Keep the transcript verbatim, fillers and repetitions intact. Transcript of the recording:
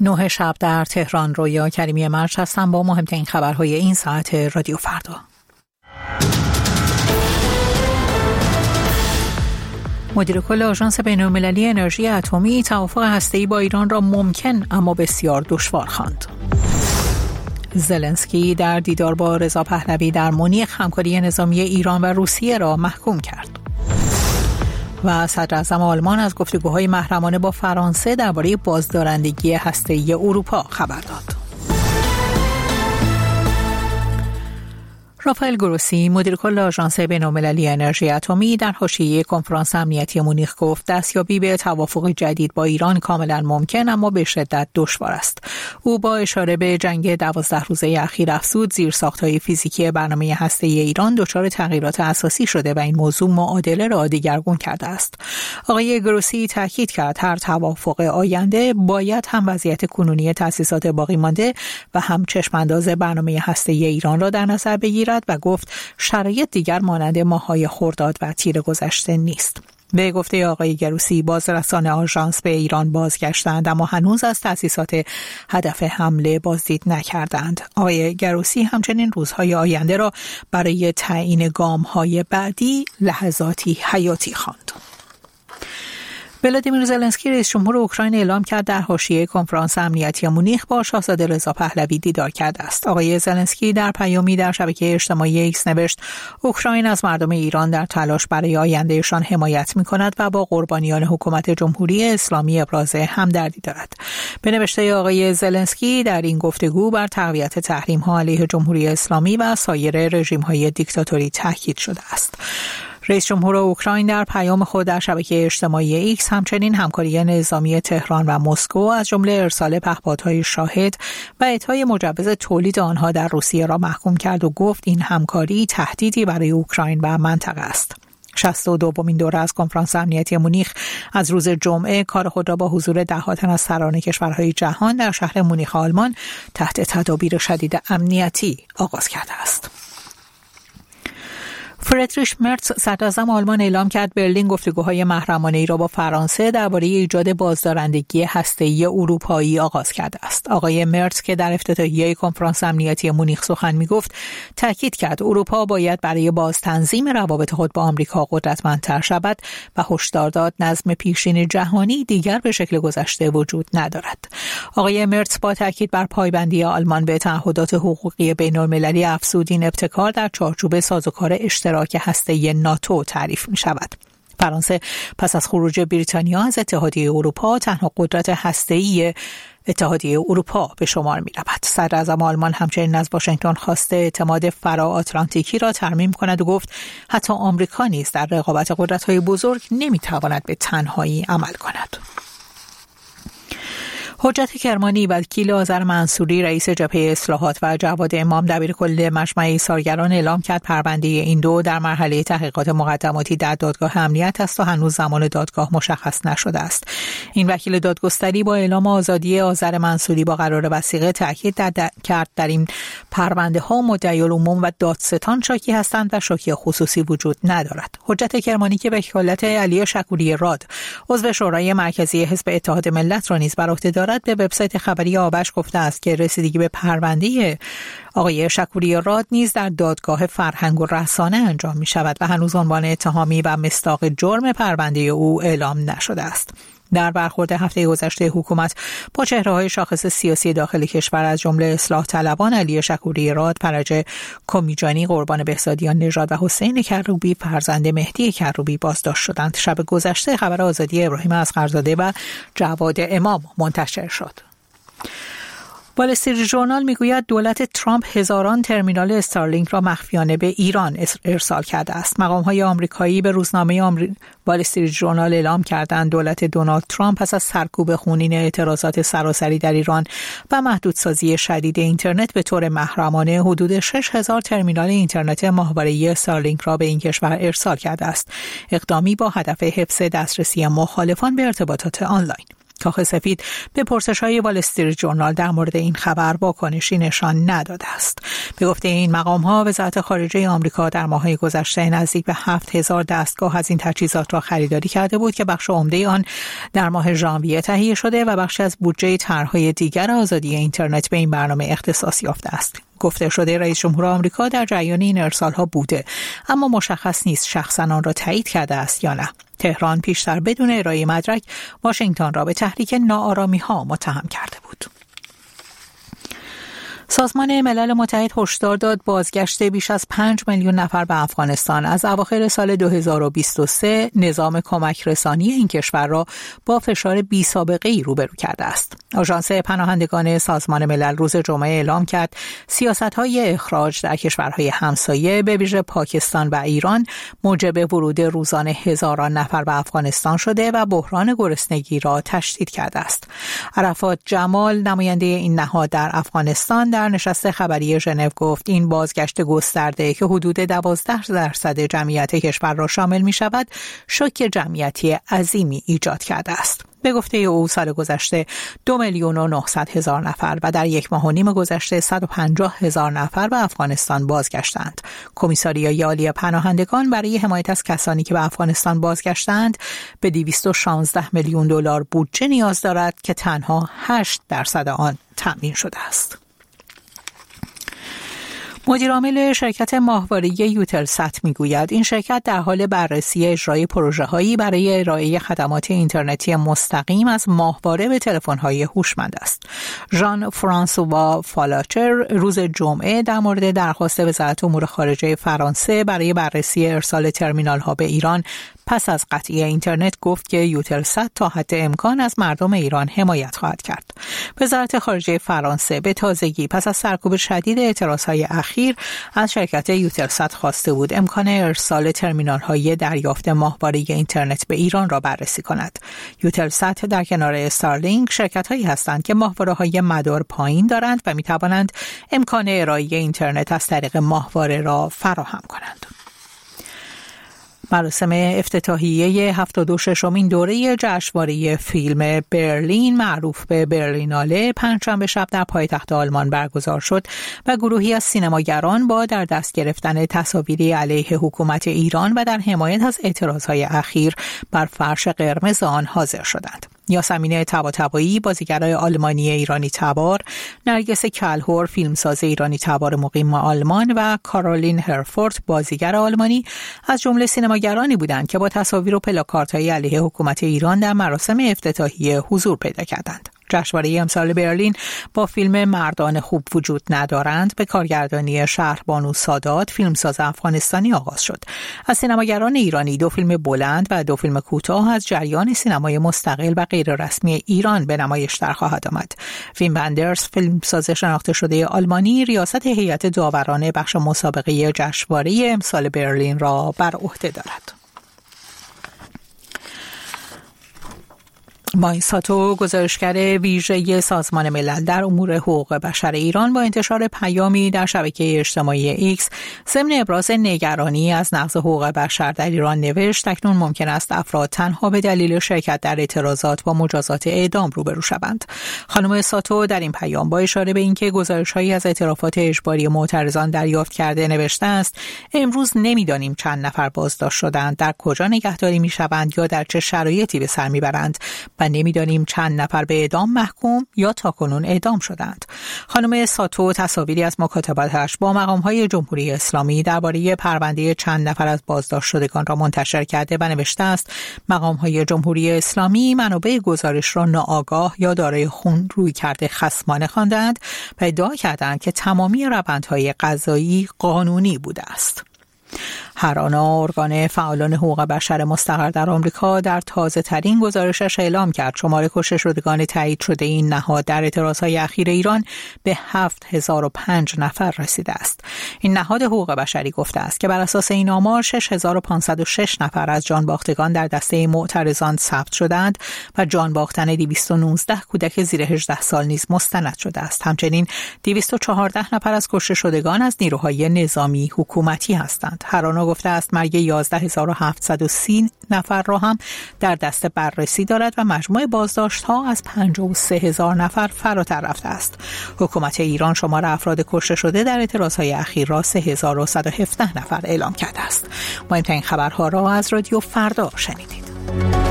نه شب در تهران. رویا کریمی مرج هستم با مهمترین خبرهای این ساعت رادیو فردا. مدیر کل آژانس بین‌المللی انرژی اتمی توافق هسته‌ای با ایران را ممکن اما بسیار دشوار خواند. زلنسکی در دیدار با رضا پهلوی در مونیخ همکاری نظامی ایران و روسیه را محکوم کرد. و صدر اعظم آلمان از گفتگوهای محرمانه با فرانسه درباره بازدارندگی هسته‌ای اروپا خبر داد. رافائل گروسی مدیر کل آژانس بین‌المللی انرژی اتمی در حاشیه کنفرانس امنیتی مونیخ گفت دستیابی به توافق جدید با ایران کاملا ممکن اما به شدت دشوار است. او با اشاره به جنگ دوازده روزه اخیر افزود زیرساخت‌های فیزیکی برنامه هسته‌ای ایران دچار تغییرات اساسی شده و این موضوع معادله را دگرگون کرده است. آقای گروسی تاکید کرد هر توافق آینده باید هم وضعیت کنونی تأسیسات باقی مانده و هم چشمانداز برنامه هسته‌ای ایران را در نظر بگیرد و گفت شرایط دیگر مانند ماه‌های خرداد و تیر گذشته نیست. به گفته آقای گروسی بازرسان آژانس به ایران بازگشتند اما هنوز از تأسیسات هدف حمله بازدید نکردند. آقای گروسی همچنین روزهای آینده را برای تعیین گام‌های بعدی لحظاتی حیاتی خواند. ولادیمیر زلنسکی رئیس جمهور اوکراین اعلام کرد در حاشیه کنفرانس امنیتی مونیخ با شاهزاده رضا پهلوی دیدار کرده است. آقای زلنسکی در پیامی در شبکه اجتماعی ایکس نوشت اوکراین از مردم ایران در تلاش برای آیندهشان حمایت می‌کند و با قربانیان حکومت جمهوری اسلامی ابراز همدردی دارد. به نوشته آقای زلنسکی در این گفتگو بر تقویت تحریم‌ها علیه جمهوری اسلامی و سایر رژیم‌های دیکتاتوری تاکید شده است. رئیس جمهور اوکراین در پیام خود در شبکه اجتماعی ایکس همچنین همکاری نظامی تهران و مسکو از جمله ارسال پهپادهای شاهد و اعطای مجوز تولید آنها در روسیه را محکوم کرد و گفت این همکاری تهدیدی برای اوکراین و منطقه است. شصت و دومین دوره از کنفرانس امنیتی مونیخ از روز جمعه کار خود را با حضور ده تن از سران کشورهای جهان در شهر مونیخ آلمان تحت تدابیر شدید امنیتی آغاز کرده است. فریدریش مرتز صدر اعظم آلمان اعلام کرد برلین گفتگوهای محرمانه‌ای را با فرانسه درباره ایجاد بازدارندگی هسته‌ای اروپایی آغاز کرده است. آقای مرتز که در افتتاحیه کنفرانس امنیتی مونیخ سخن می‌گفت، تاکید کرد اروپا باید برای بازتنظیم روابط خود با آمریکا قدرتمندتر شود و هشدار داد نظم پیشین جهانی دیگر به شکل گذشته وجود ندارد. آقای مرتز با تاکید بر پایبندی آلمان به تعهدات حقوقی بین‌المللی افزود این ابتکار در چارچوب سازوکار اشتراکی که هسته ناتو تعریف می شود. فرانسه پس از خروج بریتانیا از اتحادیه اروپا تنها قدرت هسته‌ای اتحادیه اروپا به شمار می رود. صدر اعظم آلمان همچنین از واشنگتن خواسته اعتماد فرا آتلانتیکی را ترمیم کند و گفت حتی آمریکا نیز در رقابت قدرت‌های بزرگ نمی تواند به تنهایی عمل کند. حجت کرمانی وکیل آذر منصوری رئیس جبهه اصلاحات و جواد امام دبیرکل مجمع ایثارگران اعلام کرد پرونده این دو در مرحله تحقیقات مقدماتی در دادگاه امنیت است و هنوز زمان دادگاه مشخص نشده است. این وکیل دادگستری با اعلام آزادی آذر منصوری با قرار وثیقه تاکید کرد در این پرونده ها مدعی العموم و دادستان شاکی هستند و شاکی خصوصی وجود ندارد. حجت کرمانی که وکالت علی شکوری راد عضو شورای مرکزی حزب اتحاد ملت را نیز بر عهده دارد به وبسایت خبری آبش گفته است که رسیدگی به پرونده آقای شکوری راد نیز در دادگاه فرهنگ و رسانه انجام می شود و هنوز عنوان اتهامی و مصداق جرم پرونده او اعلام نشده است. در برخورد هفته گذشته حکومت با چهره‌های شاخص سیاسی داخل کشور از جمله اصلاح طلبان علی شکوری راد، فرج کمیجانی، قربان بهزادیان نژاد و حسین کروبی فرزند مهدی کروبی بازداشت شدند. شب گذشته خبر آزادی ابراهیم اصغرزاده و جواد امام منتشر شد. وال استریت ژورنال میگوید دولت ترامپ هزاران ترمینال استارلینک را مخفیانه به ایران ارسال کرده است. مقام‌های آمریکایی به روزنامه آمری... وال استریت ژورنال اعلام کردند دولت دونالد ترامپ پس از سرکوب خونین اعتراضات سراسری در ایران و محدودسازی شدید اینترنت به طور محرمانه حدود شش هزار ترمینال اینترنت ماهواره‌ای استارلینک را به این کشور ارسال کرده است. اقدامی با هدف حفظ دسترسی مخالفان به ارتباطات آنلاین. کاخ سفید به پرسش‌های وال استریت ژورنال در مورد این خبر واکنشی نشان نداده است. به گفته این مقام‌ها، وزارت خارجه آمریکا در ماه‌های گذشته نزدیک به هفت هزار دستگاه از این تجهیزات را خریداری کرده بود که بخش عمده آن در ماه ژانویه تهیه شده و بخشی از بودجه طرح‌های دیگر آزادی اینترنت به این برنامه اختصاص یافته است. گفته شده رئیس جمهور آمریکا در جریان این ارسال‌ها بوده، اما مشخص نیست شخصاً آن را تایید کرده است یا نه. تهران پیشتر بدون ارائه مدرک واشنگتن را به تحریک ناآرامی‌ها متهم کرده بود. سازمان ملل متحد هشدار داد بازگشت بیش از پنج میلیون نفر به افغانستان از اواخر سال دو هزار و بیست و سه نظام کمک رسانی این کشور را با فشار بی سابقه ای روبرو کرده است. آژانس پناهندگان سازمان ملل روز جمعه اعلام کرد سیاست‌های اخراج در کشورهای همسایه به ویژه پاکستان و ایران موجب ورود روزانه هزاران نفر به افغانستان شده و بحران گرسنگی را تشدید کرده است. عرفات جمال نماینده این نهاد در افغانستان در نشست خبری ژنو گفت این بازگشت گسترده که حدود دوازده درصد جمعیت کشور را شامل می شود شوک جمعیتی عظیمی ایجاد کرده است. به گفته او سال گذشته دو میلیون و نهصد هزار نفر و در یک ماه و نیم گذشته صد و پنجاه هزار نفر به افغانستان بازگشتند. کمیساریای عالی پناهندگان برای حمایت از کسانی که به افغانستان بازگشتند به دویست و شانزده میلیون دلار بودجه نیاز دارد که تنها هشت درصد آن تأمین شده است. مدیرعامل شرکت ماهواره یوتلسات میگوید این شرکت در حال بررسی اجرای پروژه‌هایی برای ارائه خدمات اینترنتی مستقیم از ماهواره به تلفن‌های هوشمند است. ژان فرانسوا فالاچر روز جمعه در مورد درخواست وزارت امور خارجه فرانسه برای بررسی ارسال ترمینال‌ها به ایران پس از قطعی اینترنت گفت که یوتلسات تا حد امکان از مردم ایران حمایت خواهد کرد. وزارت خارجه فرانسه به تازگی پس از سرکوب شدید اعتراضهای اخیر از شرکت یوتلسات خواسته بود امکان ارسال ترمینال‌های دریافت ماهواره اینترنت به ایران را بررسی کند. یوتلسات در کنار استارلینک شرکت‌هایی هستند که ماهواره‌های مدار پایین دارند و می‌توانند امکان ارائه اینترنت از طریق ماهواره را فراهم کنند. مراسم افتتاحیه هفتاد و ششمین دوره جشنواره فیلم برلین معروف به برلیناله پنجشنبه شب در پایتخت آلمان برگزار شد و گروهی از سینماگران با در دست گرفتن تصاویری علیه حکومت ایران و در حمایت از اعتراضهای اخیر بر فرش قرمز آن حاضر شدند. یاسمین طباطبایی بازیگرای آلمانی ایرانی تبار، نرگس کلهور فیلمساز ایرانی تبار مقیم آلمان و کارولین هرفورت بازیگر آلمانی از جمله سینماگرانی بودند که با تصاویر و پلاکاردهای علیه حکومت ایران در مراسم افتتاحیه حضور پیدا کردند. جشنواره امسال برلین با فیلم مردان خوب وجود ندارند به کارگردانی شهربانو سادات فیلمساز افغانستانی آغاز شد. از سینماگران ایرانی دو فیلم بلند و دو فیلم کوتاه از جریان سینمای مستقل و غیررسمی ایران به نمایش در خواهد آمد. ویم وندرز فیلمساز شناخته شده آلمانی ریاست هیئت داوران بخش مسابقه جشنواره امسال برلین را بر عهده دارد. مایساتو گزارشگر ویژه سازمان ملل در امور حقوق بشر ایران با انتشار پیامی در شبکه اجتماعی ایکس ضمن ابراز نگرانی از نقض حقوق بشر در ایران نوشت اکنون ممکن است افراد تنها به دلیل شرکت در اعتراضات با مجازات اعدام روبرو شوند. خانم ساتو در این پیام با اشاره به اینکه گزارش‌هایی از اعترافات اجباری معترضان دریافت کرده نوشته است امروز نمی‌دانیم چند نفر بازداشت شدند، در کجا نگهداری می‌شوند یا در چه شرایطی به سر می‌برند و نمی‌دانیم چند نفر به اعدام محکوم یا تاکنون اعدام شدند. خانم ساتو تصاویری از مکاتباتش با مقام‌های جمهوری اسلامی درباره پرونده چند نفر از بازداشت شدگان را منتشر کرده و نوشته است مقام‌های جمهوری اسلامی منابع گزارش را ناآگاه یا دارای خون روی کرده خصمانه خواندند و ادعا کردند که تمامی روندهای قضایی قانونی بوده است. هر آنا ارگان فعالان حقوق بشر مستقر در آمریکا در تازه ترین گزارشش اعلام کرد شمار کشته شدگان تایید شده این نهاد در اعتراضهای اخیر ایران به هفت هزار و پنج نفر رسیده است. این نهاد حقوق بشری گفته است که بر اساس این آمار شش هزار و پانصد و شش نفر از جان باختگان در دسته معترضان ثبت شدند و جان باختن دویست و نوزده کودک زیر هجده سال نیز مستند شده است. همچنین دویست و چهارده نفر از کشته شدگان از نیروهای نظامی حکومتی هستند. هرانا گفته است مرگ یازده هزار و هفتصد و سی نفر را هم در دست بررسی دارد و مجموع بازداشت‌ها از پنجاه و سه هزار نفر فراتر رفته است. حکومت ایران شمار افراد کشته شده در اعتراضهای اخیر را سه هزار و صد و هفده نفر اعلام کرده است. مهمترین خبرها را از رادیو فردا شنیدید.